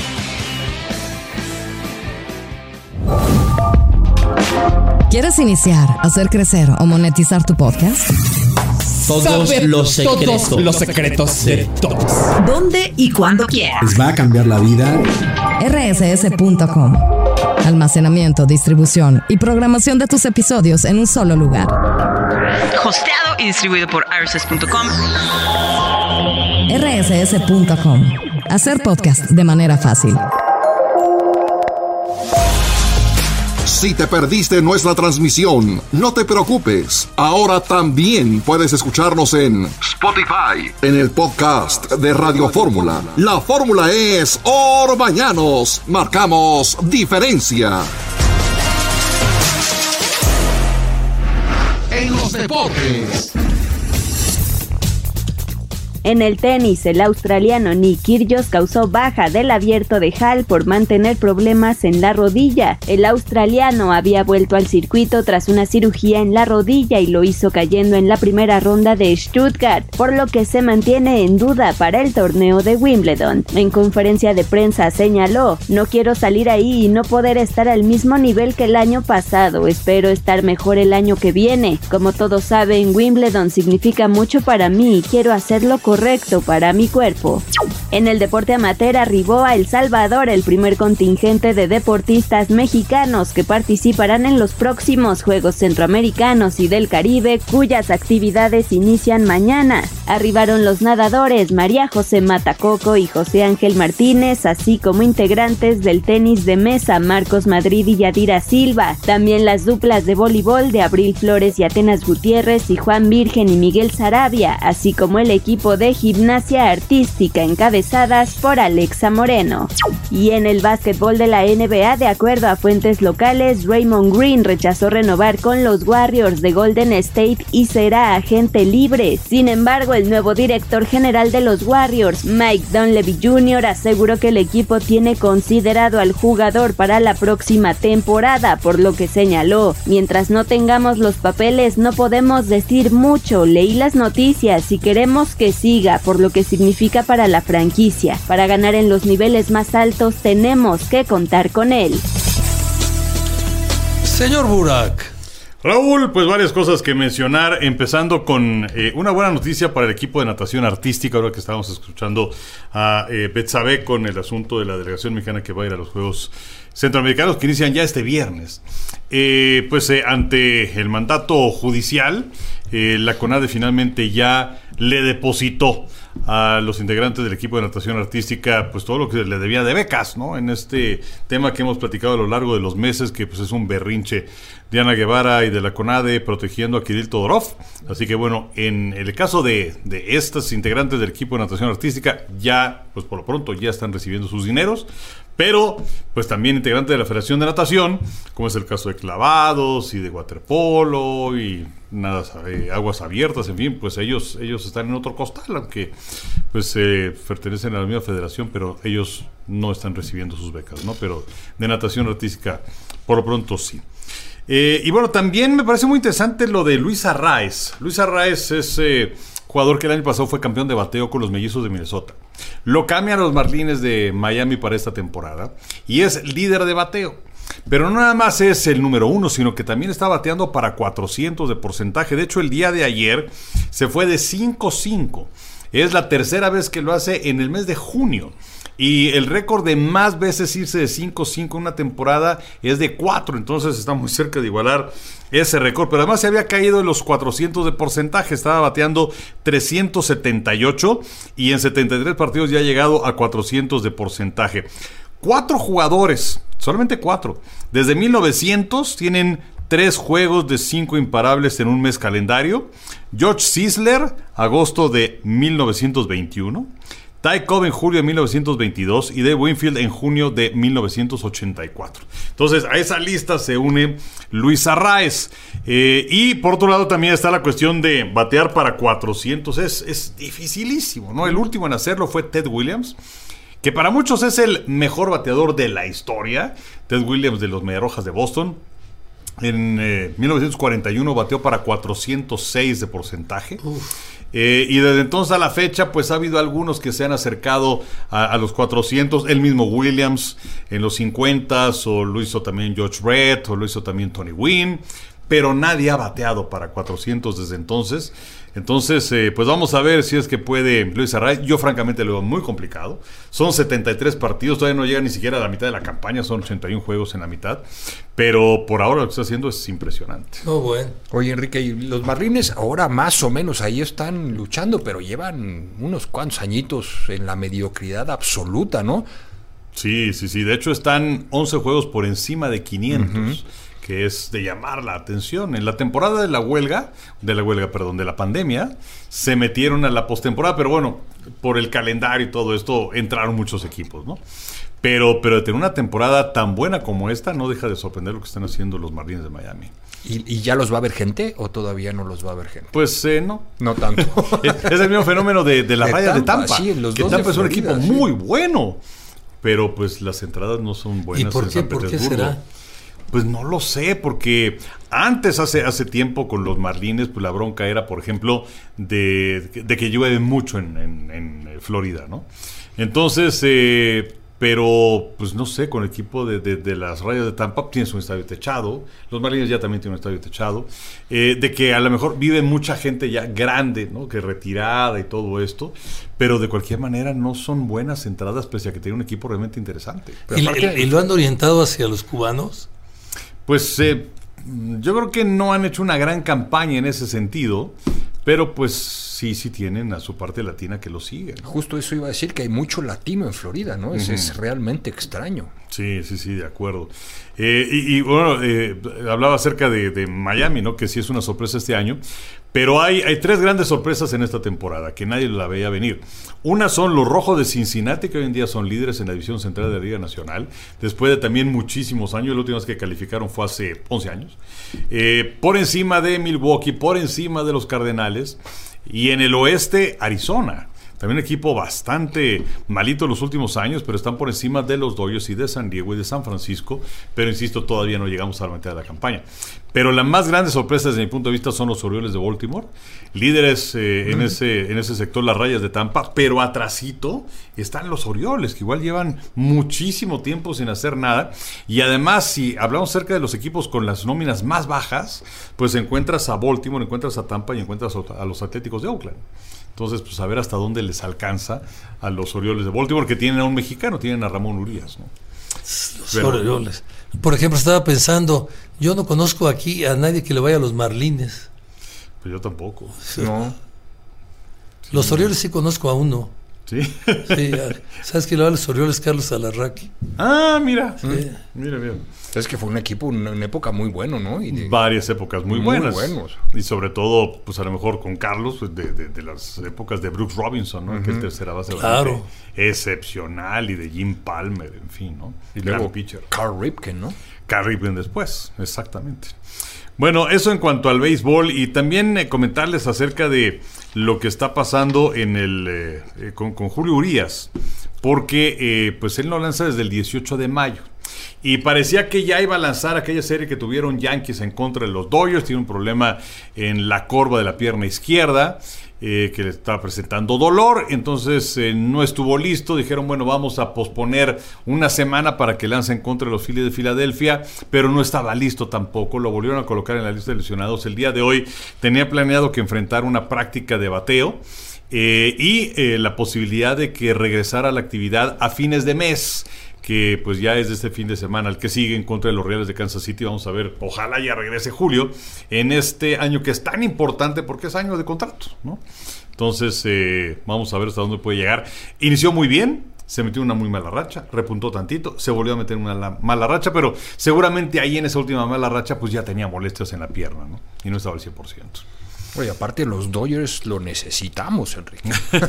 S2: ¿Quieres iniciar, hacer crecer o monetizar tu podcast?
S19: Todos Sabe los secretos. Todos los secretos de todos.
S2: ¿Dónde y cuándo quieras?
S19: Les va a cambiar la vida.
S2: R S S punto com. Almacenamiento, distribución y programación de tus episodios en un solo lugar.
S20: Hosteado y distribuido por R S S punto com.
S2: R S S punto com. Hacer podcast de manera fácil.
S12: Si te perdiste nuestra transmisión, no te preocupes. Ahora también puedes escucharnos en Spotify, en el podcast de Radio Fórmula. La fórmula es Orbañanos. Marcamos diferencia.
S3: En los deportes.
S21: En el tenis, el australiano Nick Kyrgios causó baja del Abierto de Halle por mantener problemas en la rodilla. El australiano había vuelto al circuito tras una cirugía en la rodilla y lo hizo cayendo en la primera ronda de Stuttgart, por lo que se mantiene en duda para el torneo de Wimbledon. En conferencia de prensa señaló: "No quiero salir ahí y no poder estar al mismo nivel que el año pasado. Espero estar mejor el año que viene. Como todos saben, Wimbledon significa mucho para mí y quiero hacerlo correcto. correcto para mi cuerpo". En el deporte amateur arribó a El Salvador el primer contingente de deportistas mexicanos que participarán en los próximos Juegos Centroamericanos y del Caribe, cuyas actividades inician mañana. Arribaron los nadadores María José Matacoco y José Ángel Martínez, así como integrantes del tenis de mesa Marcos Madrid y Yadira Silva, también las duplas de voleibol de Abril Flores y Atenas Gutiérrez y Juan Virgen y Miguel Sarabia, así como el equipo de gimnasia artística encabezadas por Alexa Moreno. Y en el básquetbol de la N B A, de acuerdo a fuentes locales, Draymond Green rechazó renovar con los Warriors de Golden State y será agente libre. Sin embargo, el nuevo director general de los Warriors, Mike Dunleavy junior, aseguró que el equipo tiene considerado al jugador para la próxima temporada, por lo que señaló: "Mientras no tengamos los papeles no podemos decir mucho. Leí las noticias y queremos que siga, por lo que significa para la franquicia. Para ganar en los niveles más altos tenemos que contar con él".
S6: Señor Burak.
S7: Raúl, pues varias cosas que mencionar, empezando con eh, una buena noticia para el equipo de natación artística, ahora que estábamos escuchando a eh, Betsabe con el asunto de la delegación mexicana que va a ir a los Juegos Centroamericanos, que inician ya este viernes. Eh, pues eh, ante el mandato judicial, eh, la CONADE finalmente ya le depositó a los integrantes del equipo de natación artística pues todo lo que le debía de becas, ¿no? En este tema que hemos platicado a lo largo de los meses, que pues es un berrinche de Ana Guevara y de la CONADE protegiendo a Kirill Todorov. Así que bueno, en el caso de, de estos integrantes del equipo de natación artística, ya pues por lo pronto ya están recibiendo sus dineros. Pero, pues también integrantes de la Federación de Natación, como es el caso de clavados y de waterpolo y nada, eh, aguas abiertas, en fin, pues ellos ellos están en otro costal, aunque pues eh, pertenecen a la misma federación, pero ellos no están recibiendo sus becas, ¿no? Pero de natación artística, por lo pronto sí. Eh, y bueno, también me parece muy interesante lo de Luis Arraez. Luis Arraez es eh, jugador que el año pasado fue campeón de bateo con los Mellizos de Minnesota. Lo cambian a los Marlins de Miami para esta temporada y es líder de bateo. Pero no nada más es el número uno, sino que también está bateando para cuatrocientos de porcentaje. De hecho, el día de ayer se fue de cinco cinco. Es la tercera vez que lo hace en el mes de junio. Y el récord de más veces irse de cinco cinco en una temporada es de cuatro, entonces está muy cerca de igualar ese récord. Pero además se había caído en los cuatrocientos de porcentaje, estaba bateando trescientos setenta y ocho y en setenta y tres partidos ya ha llegado a cuatrocientos de porcentaje. Cuatro jugadores, solamente cuatro, desde mil novecientos tienen tres juegos de cinco imparables en un mes calendario. George Sisler, agosto de mil novecientos veintiuno. Ty Cobb en julio de mil novecientos veintidós y Dave Winfield en junio de mil novecientos ochenta y cuatro. Entonces, a esa lista se une Luis Arraez. Eh, y por otro lado también está la cuestión de batear para cuatrocientos. Es, es dificilísimo, ¿no? El último en hacerlo fue Ted Williams, que para muchos es el mejor bateador de la historia. Ted Williams de los Mediarrojas de Boston. En eh, mil novecientos cuarenta y uno bateó para cuatrocientos seis de porcentaje. Eh, y desde entonces a la fecha, pues ha habido algunos que se han acercado a, a los cuatrocientos. El mismo Williams en los cincuenta, o lo hizo también George Brett, o lo hizo también Tony Gwynn. Pero nadie ha bateado para cuatrocientos desde entonces. Entonces, eh, pues vamos a ver si es que puede Luis Arraez. Yo francamente lo veo muy complicado. Son setenta y tres partidos, todavía no llega ni siquiera a la mitad de la campaña, son ochenta y uno juegos en la mitad. Pero por ahora lo que está haciendo es impresionante.
S8: No, bueno. Oye, Enrique, y los Marlins ahora más o menos ahí están luchando, pero llevan unos cuantos añitos en la mediocridad absoluta, ¿no?
S7: Sí, sí, sí. De hecho, están once juegos por encima de quinientos. Uh-huh. Que es de llamar la atención. En la temporada de la huelga, de la huelga, perdón, de la pandemia, se metieron a la postemporada, pero bueno, por el calendario y todo esto, entraron muchos equipos, ¿no? Pero, pero de tener una temporada tan buena como esta, no deja de sorprender lo que están haciendo los Marlins de Miami.
S8: ¿Y, ¿Y ya los va a ver gente o todavía no los va a ver gente?
S7: Pues eh, no.
S8: No tanto.
S7: es, es el mismo fenómeno de, de las de rayas Tampa, de Tampa.
S8: Sí, los
S7: que
S8: dos
S7: Tampa es un
S8: Florida,
S7: equipo
S8: sí.
S7: muy bueno, pero pues las entradas no son buenas.
S6: ¿Y por
S7: en
S6: qué?
S7: San
S6: ¿Por qué
S7: Petersburgo.
S6: será?
S7: Pues no lo sé, porque antes, hace, hace tiempo con los Marlins, pues la bronca era, por ejemplo, de, de que llueve mucho en, en, en Florida, ¿no? Entonces, eh, pero, pues no sé, con el equipo de, de, de las Rayas de Tampa tienes un estadio techado, los Marlins ya también tienen un estadio techado, eh, de que a lo mejor vive mucha gente ya grande, ¿no? Que retirada y todo esto, pero de cualquier manera no son buenas entradas, pese a que tiene un equipo realmente interesante.
S6: ¿Y, aparte, ¿Y lo han orientado hacia los cubanos?
S7: Pues eh, yo creo que no han hecho una gran campaña en ese sentido, pero pues sí, sí tienen a su parte latina que lo siguen.
S8: Justo eso iba a decir, que hay mucho latino en Florida, ¿no? Uh-huh. Es, es realmente extraño.
S7: Sí, sí, sí, de acuerdo. Eh, y, y bueno, eh, hablaba acerca de, de Miami, ¿no? Que sí es una sorpresa este año, pero hay, hay tres grandes sorpresas en esta temporada que nadie la veía venir. Una son los Rojos de Cincinnati, que hoy en día son líderes en la división central de la Liga Nacional, después de también muchísimos años. La última vez que calificaron fue hace once años. Eh, por encima de Milwaukee, por encima de los Cardenales, y en el oeste, Arizona. También un equipo bastante malito en los últimos años, pero están por encima de los Dodgers y de San Diego y de San Francisco. Pero insisto, todavía no llegamos a la mitad de la campaña. Pero la más grande sorpresa desde mi punto de vista son los Orioles de Baltimore, líderes eh, en, ese, en ese sector, las Rayas de Tampa, pero atrasito están los Orioles, que igual llevan muchísimo tiempo sin hacer nada. Y además, si hablamos acerca de los equipos con las nóminas más bajas, pues encuentras a Baltimore, encuentras a Tampa y encuentras a los Atléticos de Oakland. Entonces, pues a ver hasta dónde les alcanza a los Orioles de Baltimore, que tienen a un mexicano, tienen a Ramón Urias, ¿no?
S6: Los Pero, Orioles. Por ejemplo, estaba pensando, yo no conozco aquí a nadie que le vaya a los Marlines.
S7: Pues yo tampoco.
S6: Sí. No. Los Orioles sí conozco a uno.
S7: ¿Sí?
S6: Sí, ¿sabes que le va a los Orioles? Carlos Alarraqui.
S7: Ah, mira.
S6: Sí.
S7: Mira, mira.
S8: Es que fue un equipo en una época muy bueno, ¿no? Y de...
S7: Varias épocas muy,
S8: muy
S7: buenas.
S8: buenos.
S7: Y sobre todo, pues a lo mejor con Carlos, pues de, de, de las épocas de Brooks Robinson, ¿no? Uh-huh. Que es tercera base.
S6: Claro.
S7: Excepcional, y de Jim Palmer, en fin, ¿no?
S8: Y luego pitcher. Carl Ripken, ¿no?
S7: Carl Ripken después, exactamente. Bueno, eso en cuanto al béisbol, y también eh, comentarles acerca de lo que está pasando en el eh, eh, con, con Julio Urías, porque eh, pues él no lanza desde el dieciocho de mayo. Y parecía que ya iba a lanzar aquella serie que tuvieron Yankees en contra de los Dodgers. Tiene un problema en la corva de la pierna izquierda, eh, que le estaba presentando dolor. Entonces eh, no estuvo listo. Dijeron, bueno, vamos a posponer una semana para que lance en contra de los Phillies de Filadelfia. Pero no estaba listo tampoco. Lo volvieron a colocar en la lista de lesionados. El día de hoy tenía planeado que enfrentara una práctica de bateo. Eh, y eh, la posibilidad de que regresara a la actividad a fines de mes, que pues ya es de este fin de semana, el que sigue en contra de los Reales de Kansas City. Vamos a ver, ojalá ya regrese Julio en este año que es tan importante porque es año de contrato, ¿no? Entonces eh, vamos a ver hasta dónde puede llegar. Inició muy bien, se metió en una muy mala racha, repuntó tantito, se volvió a meter en una mala racha, pero seguramente ahí en esa última mala racha pues ya tenía molestias en la pierna, ¿no? Y no estaba al cien por ciento.
S8: Oye, aparte los Dodgers lo necesitamos, Enrique.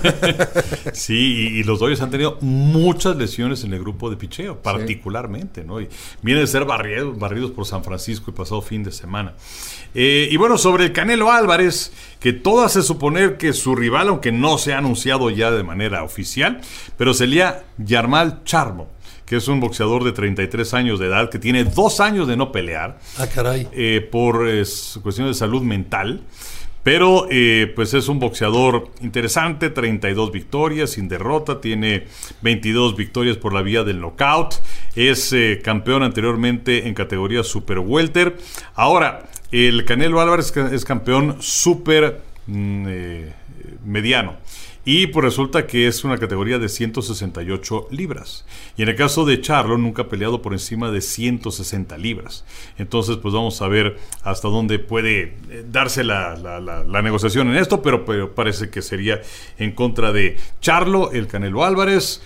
S7: Sí, y, y los Dodgers han tenido muchas lesiones en el grupo de picheo, particularmente, ¿no? Y vienen de ser barridos, barridos por San Francisco el pasado fin de semana. Eh, y bueno, sobre el Canelo Álvarez, que todo hace suponer que su rival, aunque no se ha anunciado ya de manera oficial, pero sería Yarmall Charlo, que es un boxeador de treinta y tres años de edad, que tiene dos años de no pelear.
S6: Ah, caray.
S7: Eh, por eh, cuestiones de salud mental. Pero eh, pues es un boxeador interesante, treinta y dos victorias sin derrota, tiene veintidós victorias por la vía del knockout, es eh, campeón anteriormente en categoría super welter. Ahora, el Canelo Álvarez es campeón super mm, eh, mediano. Y pues resulta que es una categoría de ciento sesenta y ocho libras. Y en el caso de Charlo, nunca ha peleado por encima de ciento sesenta libras. Entonces, pues vamos a ver hasta dónde puede darse la, la, la, la negociación en esto, pero, pero parece que sería en contra de Charlo, el Canelo Álvarez.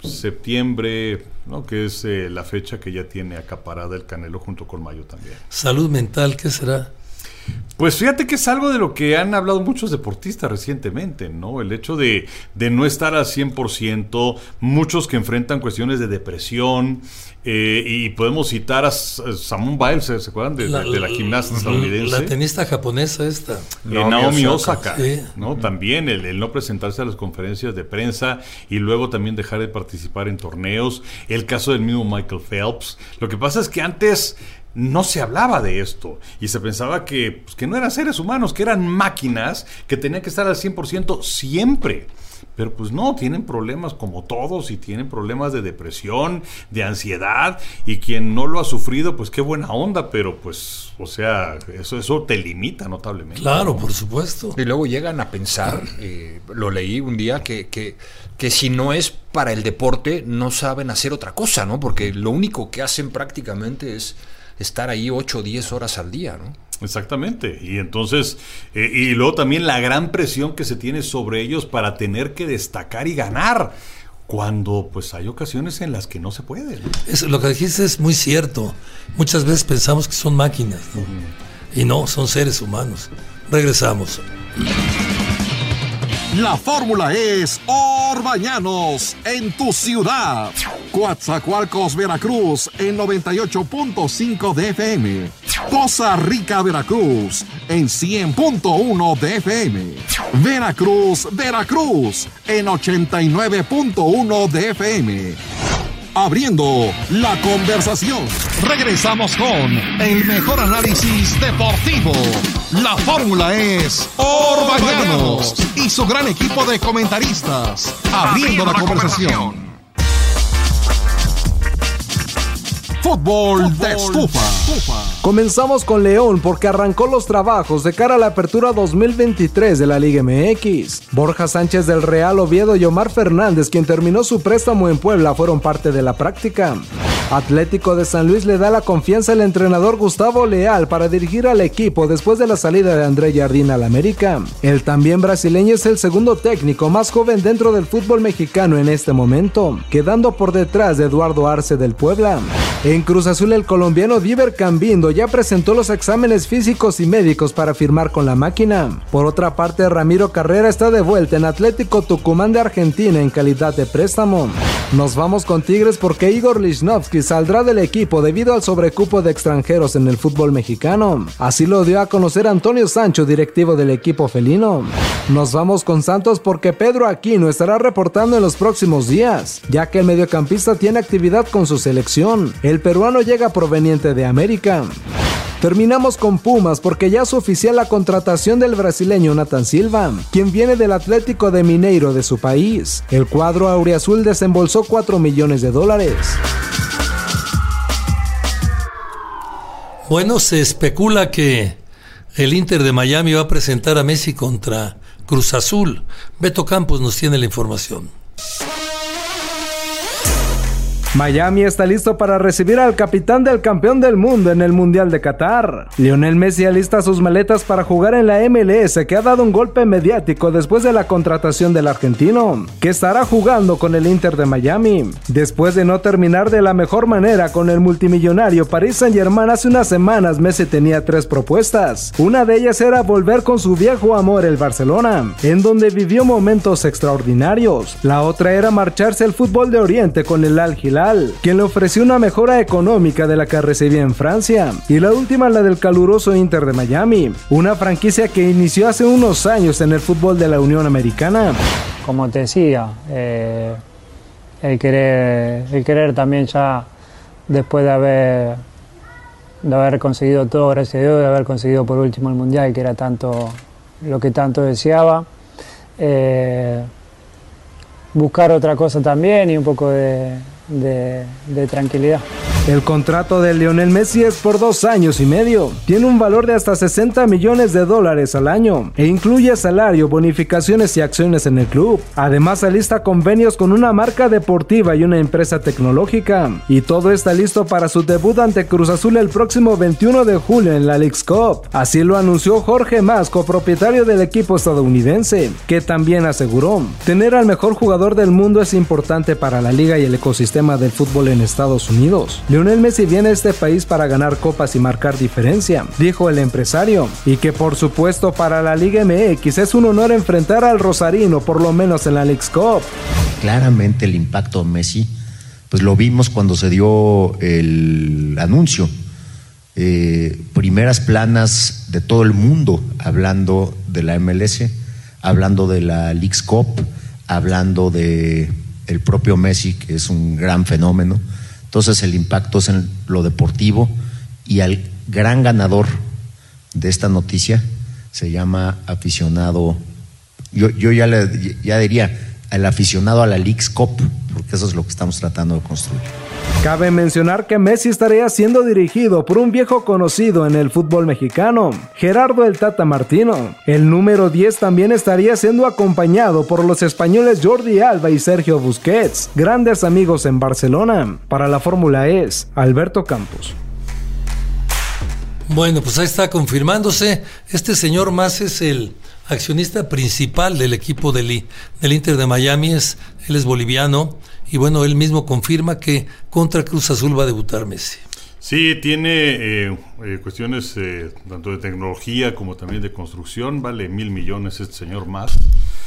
S7: Septiembre, ¿no? Que es eh, la fecha que ya tiene acaparada el Canelo junto con Mayo también.
S6: Salud mental, ¿qué será?
S7: Pues fíjate que es algo de lo que han hablado muchos deportistas recientemente, ¿no? El hecho de, de no estar al cien por ciento, muchos que enfrentan cuestiones de depresión, eh, y podemos citar a Simone Biles, ¿se acuerdan? De la, de, de la gimnasta uh-huh. estadounidense.
S6: La tenista japonesa esta.
S7: Eh, Naomi Osaka,
S6: sí.
S7: ¿no? Uh-huh. También el, el no presentarse a las conferencias de prensa y luego también dejar de participar en torneos. El caso del mismo Michael Phelps. Lo que pasa es que antes no se hablaba de esto y se pensaba que, pues, que no eran seres humanos, que eran máquinas que tenían que estar al cien por ciento siempre. Pero pues no, tienen problemas como todos y tienen problemas de depresión, de ansiedad, y quien no lo ha sufrido, pues qué buena onda, pero pues, o sea, eso, eso te limita notablemente.
S6: Claro, por supuesto.
S8: Y luego llegan a pensar, eh, lo leí un día, que, que, que si no es para el deporte, no saben hacer otra cosa, ¿no? Porque lo único que hacen prácticamente es estar ahí ocho o diez horas al día, ¿no?
S7: Exactamente, y entonces, eh, y luego también la gran presión que se tiene sobre ellos para tener que destacar y ganar, cuando pues hay ocasiones en las que no se puede, ¿no?
S6: Es, lo que dijiste es muy cierto. Muchas veces pensamos que son máquinas, ¿no? Uh-huh. Y no, son seres humanos. Regresamos.
S12: La fórmula es Orbañanos en tu ciudad. Coatzacoalcos, Veracruz en noventa y ocho punto cinco de F M. Poza Rica, Veracruz en cien punto uno de F M. Veracruz, Veracruz en ochenta y nueve punto uno de F M. Abriendo la conversación. Regresamos con el mejor análisis deportivo. La fórmula es Orbañanos y su gran equipo de comentaristas. Abriendo la conversación. Fútbol de estufa.
S1: Comenzamos con León porque arrancó los trabajos de cara a la apertura dos mil veintitrés de la Liga M X. Borja Sánchez del Real Oviedo y Omar Fernández, quien terminó su préstamo en Puebla, fueron parte de la práctica. Atlético de San Luis le da la confianza al entrenador Gustavo Leal para dirigir al equipo después de la salida de André Jardín al América. El también brasileño es el segundo técnico más joven dentro del fútbol mexicano en este momento, quedando por detrás de Eduardo Arce del Puebla. En Cruz Azul, el colombiano Diver Cambindo ya presentó los exámenes físicos y médicos para firmar con la máquina. Por otra parte, Ramiro Carrera está de vuelta en Atlético Tucumán de Argentina en calidad de préstamo. Nos vamos con Tigres porque Igor Lichnowsky saldrá del equipo debido al sobrecupo de extranjeros en el fútbol mexicano. Así lo dio a conocer Antonio Sancho, directivo del equipo felino. Nos vamos con Santos porque Pedro Aquino estará reportando en los próximos días, ya que el mediocampista tiene actividad con su selección. El peruano llega proveniente de América. Terminamos con Pumas porque ya es oficial la contratación del brasileño Nathan Silva, quien viene del Atlético de Mineiro de su país. El cuadro auriazul desembolsó cuatro millones de dólares.
S6: Bueno, se especula que el Inter de Miami va a presentar a Messi contra Cruz Azul. Beto Campos nos tiene la información.
S1: Miami está listo para recibir al capitán del campeón del mundo en el Mundial de Qatar. Lionel Messi alista sus maletas para jugar en la M L S, que ha dado un golpe mediático después de la contratación del argentino, que estará jugando con el Inter de Miami. Después de no terminar de la mejor manera con el multimillonario Paris Saint-Germain hace unas semanas, Messi tenía tres propuestas. Una de ellas era volver con su viejo amor, el Barcelona, en donde vivió momentos extraordinarios. La otra era marcharse al fútbol de Oriente con el Al Hilal, quien le ofreció una mejora económica de la que recibía en Francia. Y la última, la del caluroso Inter de Miami, una franquicia que inició hace unos años en el fútbol de la Unión Americana.
S5: Como te decía, eh, el, querer, el querer también ya después de haber, de haber conseguido todo, gracias a Dios, de haber conseguido por último el Mundial, que era tanto lo que tanto deseaba. Eh, buscar otra cosa también y un poco de... De, de tranquilidad.
S1: El contrato de Lionel Messi es por dos años y medio. Tiene un valor de hasta sesenta millones de dólares al año e incluye salario, bonificaciones y acciones en el club. Además, alista convenios con una marca deportiva y una empresa tecnológica. Y todo está listo para su debut ante Cruz Azul el próximo veintiuno de julio en la Leagues Cup. Así lo anunció Jorge Mas, copropietario del equipo estadounidense, que también aseguró: tener al mejor jugador del mundo es importante para la liga y el ecosistema del fútbol en Estados Unidos. Lionel Messi viene a este país para ganar copas y marcar diferencia, dijo el empresario, y que por supuesto para la Liga M X es un honor enfrentar al rosarino, por lo menos en la Leagues Cup.
S22: Claramente el impacto de Messi, pues lo vimos cuando se dio el anuncio. Eh, primeras planas de todo el mundo hablando de la M L S, hablando de la Leagues Cup, hablando de el propio Messi, que es un gran fenómeno. Entonces el impacto es en lo deportivo, y al gran ganador de esta noticia se llama aficionado, yo, yo ya, le, ya diría, el aficionado a la Leagues Cup, porque eso es lo que estamos tratando de construir.
S1: Cabe mencionar que Messi estaría siendo dirigido por un viejo conocido en el fútbol mexicano, Gerardo el Tata Martino. El número diez también estaría siendo acompañado por los españoles Jordi Alba y Sergio Busquets, grandes amigos en Barcelona. Para la Fórmula E, Alberto Campos.
S6: Bueno, pues ahí está confirmándose. Este señor Mas es el accionista principal del equipo del, del Inter de Miami. Es, él es boliviano. Y bueno, él mismo confirma que contra Cruz Azul va a debutar Messi.
S7: Sí, tiene eh, eh, cuestiones eh, tanto de tecnología como también de construcción. Vale mil millones este señor Mas.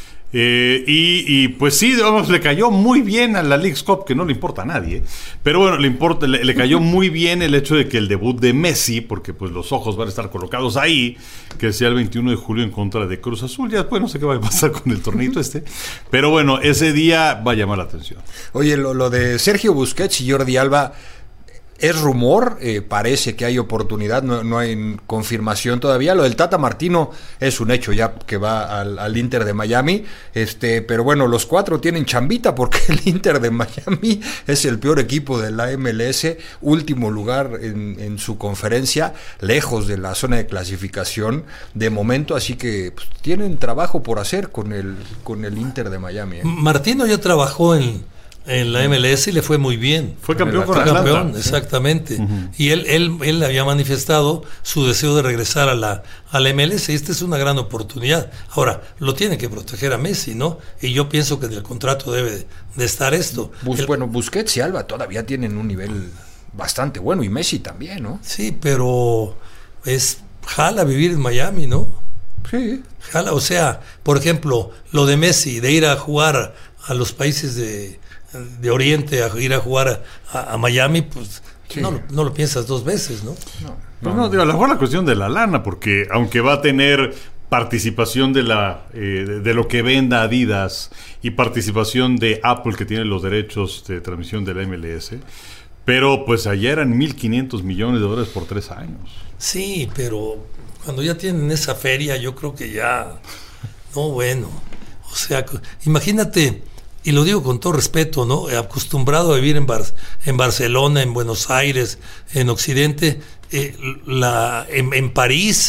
S7: Eh, y, y pues sí, vamos, le cayó muy bien a la Leagues Cup, que no le importa a nadie, pero bueno, le importa, le, le cayó muy bien el hecho de que el debut de Messi, porque pues los ojos van a estar colocados ahí, que sea el veintiuno de julio en contra de Cruz Azul. Ya después no sé qué va a pasar con el torneito este, pero bueno, ese día va a llamar la atención.
S8: Oye, lo, lo de Sergio Busquets y Jordi Alba es rumor, eh, parece que hay oportunidad, no, no hay confirmación todavía. Lo del Tata Martino es un hecho ya, que va al, al Inter de Miami, este, pero bueno, los cuatro tienen chambita, porque el Inter de Miami es el peor equipo de la M L S, último lugar en, en su conferencia, lejos de la zona de clasificación de momento, así que pues, tienen trabajo por hacer con el, con el Inter de Miami. ¿eh?
S6: Martino ya trabajó en en la M L S y le fue muy bien.
S7: Fue campeón con
S6: Fue
S7: Atlanta.
S6: campeón, exactamente. Uh-huh. Y él, él, él había manifestado su deseo de regresar a la, a la M L S, y esta es una gran oportunidad. Ahora, lo tiene que proteger a Messi, ¿no? Y yo pienso que en el contrato debe de, de estar esto.
S8: Bus,
S6: el,
S8: bueno, Busquets y Alba todavía tienen un nivel bastante bueno, y Messi también, ¿no?
S6: Sí, pero es jala vivir en Miami, ¿no?
S8: Sí.
S6: Jala, o sea, por ejemplo, lo de Messi, de ir a jugar a los países de de Oriente, a ir a jugar a, a Miami, pues sí. no, no lo piensas dos veces, ¿no?
S7: No, pues no, digo, a lo mejor la cuestión de la lana, porque aunque va a tener participación de la eh, de, de lo que venda Adidas y participación de Apple, que tiene los derechos de transmisión de la M L S, pero pues allá eran mil quinientos millones de dólares por tres años.
S6: Sí, pero cuando ya tienen esa feria, yo creo que ya, no, bueno, o sea, imagínate. Y lo digo con todo respeto, ¿no? Acostumbrado a vivir en, Bar- en Barcelona, en Buenos Aires, en Occidente, eh, la, en, en París,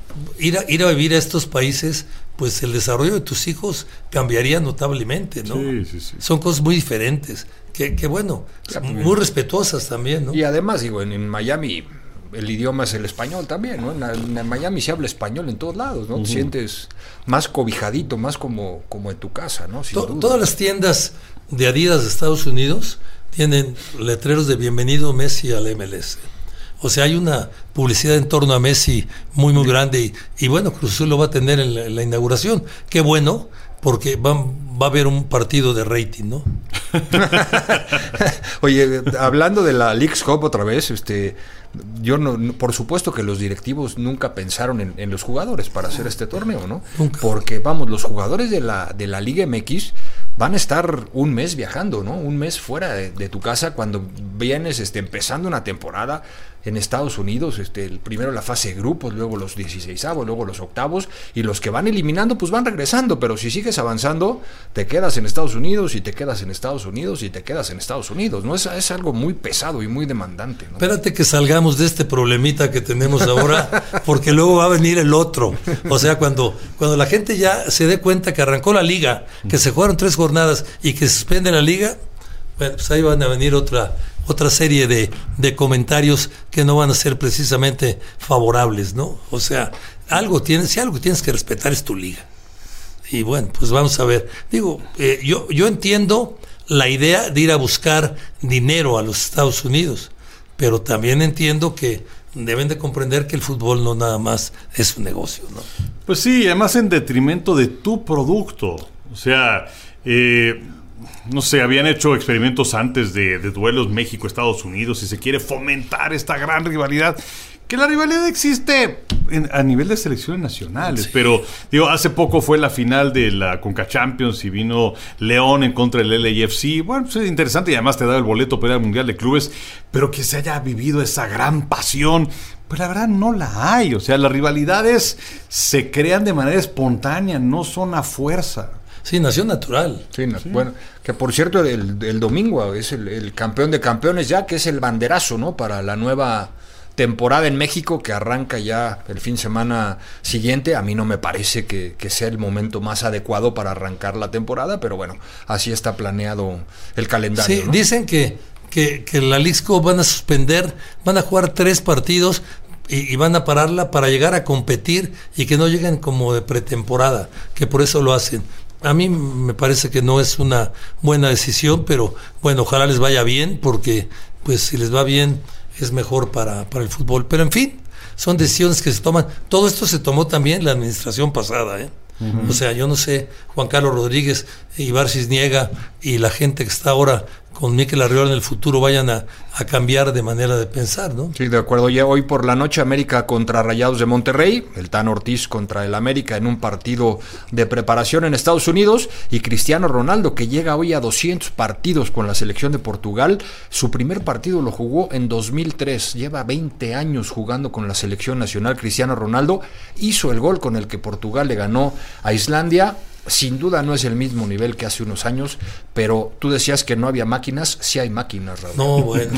S6: ir a, ir a vivir a estos países, pues el desarrollo de tus hijos cambiaría notablemente, ¿no?
S7: Sí, sí, sí.
S6: Son cosas muy diferentes, que, que bueno, muy respetuosas también, ¿no?
S8: Y además, digo, en, en Miami el idioma es el español también, ¿no? En, en Miami se habla español en todos lados, ¿no? Uh-huh. Te sientes más cobijadito, más como, como en tu casa, ¿no? Sin
S6: to-
S8: duda.
S6: Todas las tiendas de Adidas de Estados Unidos tienen letreros de bienvenido Messi al M L S. O sea, hay una publicidad en torno a Messi muy, muy grande y, y bueno, Cruz Azul lo va a tener en la, en la inauguración. Qué bueno, porque va, va a haber un partido de rating, ¿no?
S8: Oye, hablando de la Leagues Cup otra vez, este, yo no, no, por supuesto que los directivos nunca pensaron en, en los jugadores para hacer este torneo, ¿no?
S6: Nunca.
S8: Porque, vamos, los jugadores de la, de la Liga M X van a estar un mes viajando, ¿no? Un mes fuera de, de tu casa cuando vienes este, empezando una temporada en Estados Unidos, este, el primero la fase de grupos, luego los dieciseisavos, luego los octavos, y los que van eliminando pues van regresando, pero si sigues avanzando te quedas en Estados Unidos y te quedas en Estados Unidos y te quedas en Estados Unidos, ¿no? Es, es algo muy pesado y muy demandante, ¿no?
S6: Espérate que salgamos de este problemita que tenemos ahora, porque luego va a venir el otro. O sea, cuando, cuando la gente ya se dé cuenta que arrancó la liga, que se jugaron tres jornadas y que se suspende la liga, bueno, pues ahí van a venir otra otra serie de, de comentarios que no van a ser precisamente favorables, ¿no? O sea, algo tienes, si algo tienes que respetar es tu liga. Y bueno, pues vamos a ver. Digo, eh, yo, yo entiendo la idea de ir a buscar dinero a los Estados Unidos, pero también entiendo que deben de comprender que el fútbol no nada más es un negocio, ¿no?
S7: Pues sí, además en detrimento de tu producto. O sea, eh, no sé, habían hecho experimentos antes de, de duelos México-Estados Unidos y se quiere fomentar esta gran rivalidad. Que la rivalidad existe en, a nivel de selecciones nacionales, sí. Pero digo, hace poco fue la final de la Conca Champions y vino León en contra del L A F C. Bueno, pues es interesante y además te da el boleto para ir al Mundial de Clubes, pero que se haya vivido esa gran pasión, pues la verdad no la hay. O sea, las rivalidades se crean de manera espontánea, no son a fuerza.
S6: Sí, nació natural.
S8: Sí, no, sí. Bueno, que por cierto, el, el domingo es el, el campeón de campeones ya, que es el banderazo, ¿no? Para la nueva temporada en México, que arranca ya el fin de semana siguiente. A mí no me parece que, que sea el momento más adecuado para arrancar la temporada, pero bueno, así está planeado el calendario.
S6: Sí,
S8: ¿no?
S6: Dicen que, que, que la Leagues Cup van a suspender, van a jugar tres partidos y, y van a pararla para llegar a competir y que no lleguen como de pretemporada, que por eso lo hacen. A mí me parece que no es una buena decisión, pero bueno, ojalá les vaya bien, porque pues si les va bien es mejor para, para el fútbol. Pero en fin, son decisiones que se toman. Todo esto se tomó también la administración pasada, ¿eh? Uh-huh. O sea, yo no sé, Juan Carlos Rodríguez, Ibar Cisniega y la gente que está ahora con Mikel Arriola en el futuro vayan a, a cambiar de manera de pensar, ¿no?
S8: Sí, de acuerdo. Ya hoy por la noche América contra Rayados de Monterrey, el Tan Ortiz contra el América en un partido de preparación en Estados Unidos, y Cristiano Ronaldo, que llega hoy a doscientos partidos con la selección de Portugal. Su primer partido lo jugó en dos mil tres, lleva veinte años jugando con la selección nacional. Cristiano Ronaldo hizo el gol con el que Portugal le ganó a Islandia. Sin duda no es el mismo nivel que hace unos años, pero tú decías que no había máquinas. Sí hay máquinas, Raúl.
S6: No, bueno.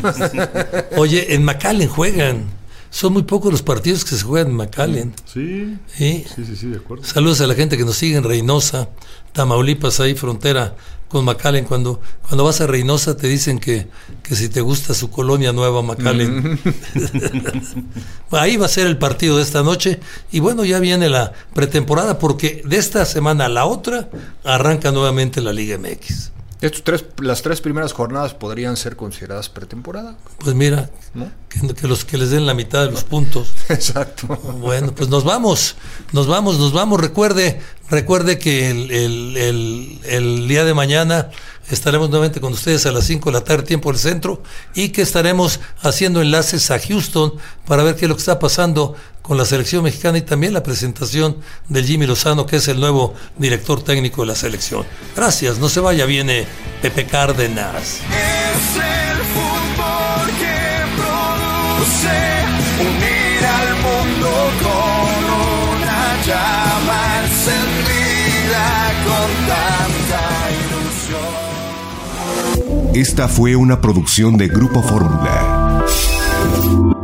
S6: Oye, en McAllen juegan. Son muy pocos los partidos que se juegan en McAllen.
S7: Sí,
S6: ¿Sí?
S7: sí, sí, sí, de acuerdo.
S6: Saludos a la gente que nos sigue en Reynosa, Tamaulipas, ahí frontera con McAllen. Cuando, cuando vas a Reynosa te dicen que, que si te gusta su colonia nueva, McAllen. Ahí va a ser el partido de esta noche. Y bueno, ya viene la pretemporada, porque de esta semana a la otra arranca nuevamente la Liga M X.
S8: Estos tres, las tres primeras jornadas podrían ser consideradas pretemporada.
S6: Pues mira, ¿no? que, que los que les den la mitad de los puntos.
S8: Exacto.
S6: Bueno, pues nos vamos, nos vamos, nos vamos. Recuerde, recuerde que el, el, el, el día de mañana estaremos nuevamente con ustedes a las cinco de la tarde, tiempo del centro, y que estaremos haciendo enlaces a Houston para ver qué es lo que está pasando con la selección mexicana y también la presentación del Jimmy Lozano, que es el nuevo director técnico de la selección. Gracias, no se vaya, viene Pepe Cárdenas.
S9: Es el fútbol que produce unir al mundo con una llama encendida con tanta ilusión.
S13: Esta fue una producción de Grupo Fórmula.